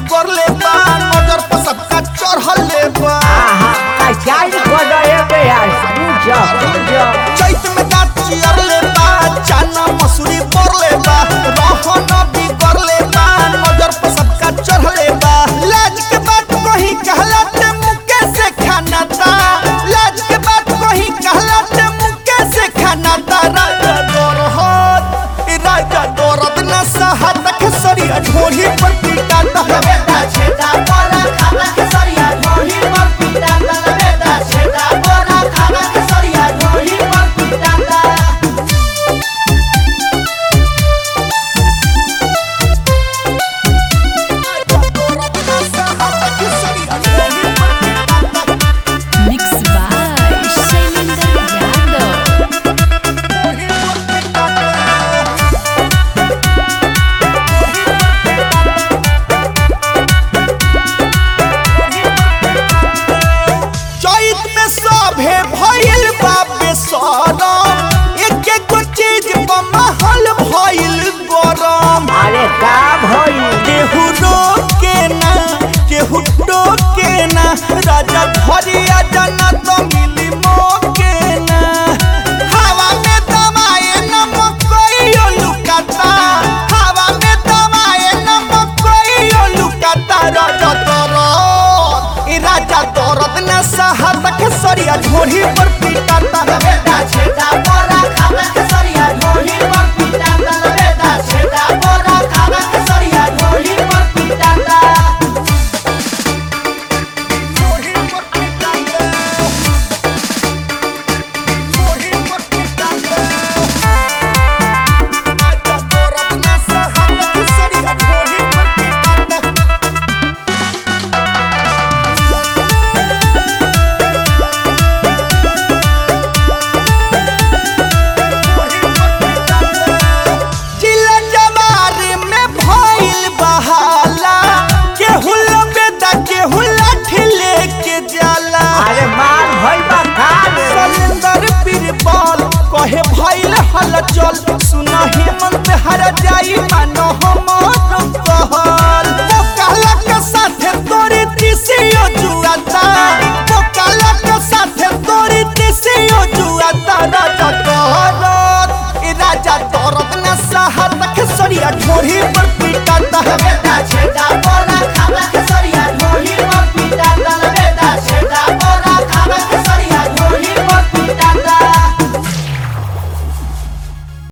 बिगड़ले बा नजर पर सबका चढ़ले बा चैत में दांत चियरले बा चना मसूरी पड़ले बा रहन बिगड़ले बा नजर पर सबका चढ़ले बा लाज के बात कहीं कहला ते मुके से खाना ता लाज के बात कहीं कहला ते मुके से खाना ता राजा दौरत न सहत खेसरिया ढोली पर पीटा ता बेटा छेदा बोरा खाना खेसरिया ढोली पर पीटा ता बेटा छेदा बोरा खाना खेसरिया ढोली पर पीटा ता Mixed by Shailendra Yadav. चैत में सभे भइल बापे सरम एक एक चीज पर महल भइल गरम अरे का भइल केहू रोके ना केहू टोके ना राजा घरिया जाना तो मिली मौके ना हवा में दमाए नमक कोइयो लुकाता हवा में दमाए नमक कोइयो लुकाता राजा दौरत न सहत खेसरिया ढोली पर पीटा ता बेटा छेदा बोरा खाना खेसरिया ढोली पर पीटा ता बेटा छेदा बोरा खाना खेसरिया ढोली पर पीटा ता ढोली पर पीटा ता ढोली पर पीटा ता राजा दौरत न सहत खेसरिया ढोली पर पीटा ता जिला जवार में भइल बहाला केहू लबेदा केहू लाठी लेके जाला अरे मार भइल बा खाल सलेंदर बीरबल कहे भइल हलचल सुना हेमंत हर जाई मानो हमर कहल काला के साथे तोरी तिसियो जुआता काला के साथे तोरी तिसियो जुआता राजा दौरत न सहत खेसरिया ढोली पर पीटा ता बेटा छेदा